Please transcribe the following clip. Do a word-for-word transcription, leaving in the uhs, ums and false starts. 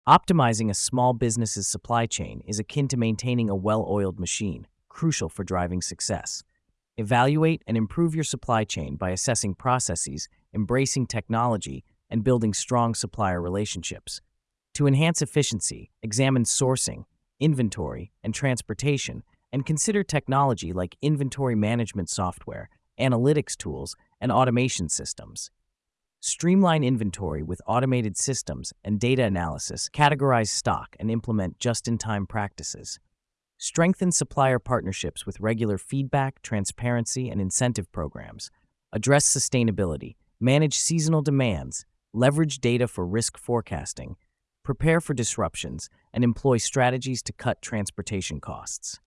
Optimizing a small business's supply chain is akin to maintaining a well-oiled machine, crucial for driving success. Evaluate and improve your supply chain by assessing processes, embracing technology, and building strong supplier relationships. To enhance efficiency, examine sourcing, inventory, and transportation, and consider technology like inventory management software, analytics tools, and automation systems. Streamline inventory with automated systems and data analysis, categorize stock, and implement just-in-time practices. Strengthen supplier partnerships with regular feedback, transparency, and incentive programs. Address sustainability, manage seasonal demands, leverage data for risk forecasting, prepare for disruptions, and employ strategies to cut transportation costs.